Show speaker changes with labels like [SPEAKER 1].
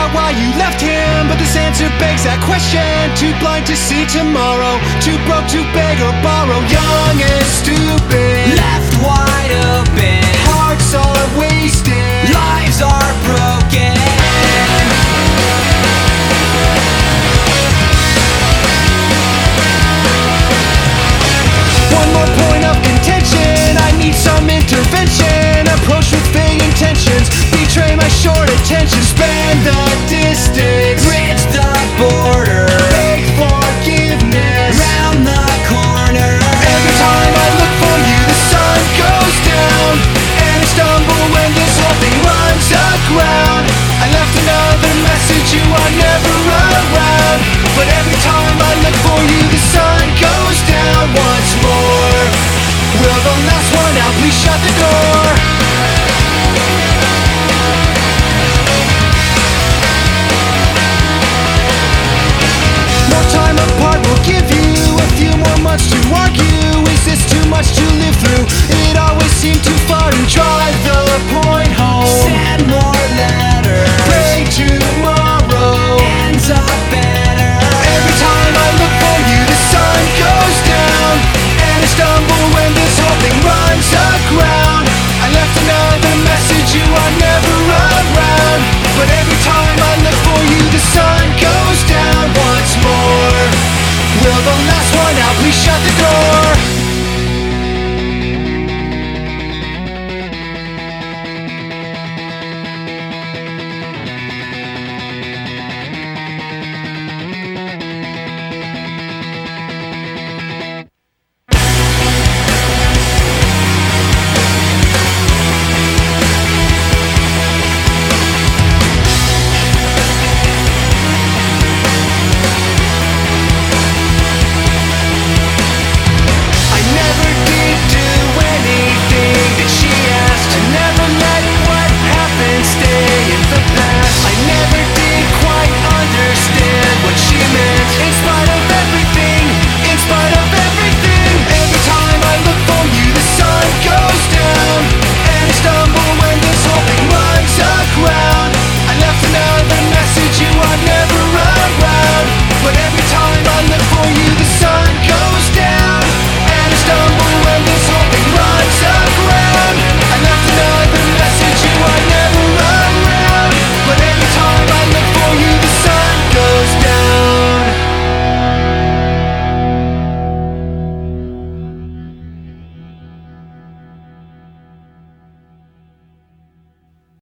[SPEAKER 1] out why you left him, but this answer begs that question. Too blind to see tomorrow, too broke to beg or borrow. Young and stupid,
[SPEAKER 2] left wide open,
[SPEAKER 1] hearts are wasted,
[SPEAKER 2] lives are broken.
[SPEAKER 1] One more point of contention, I need some intervention. Approach with vague intentions, betray my short attention. Spend the distance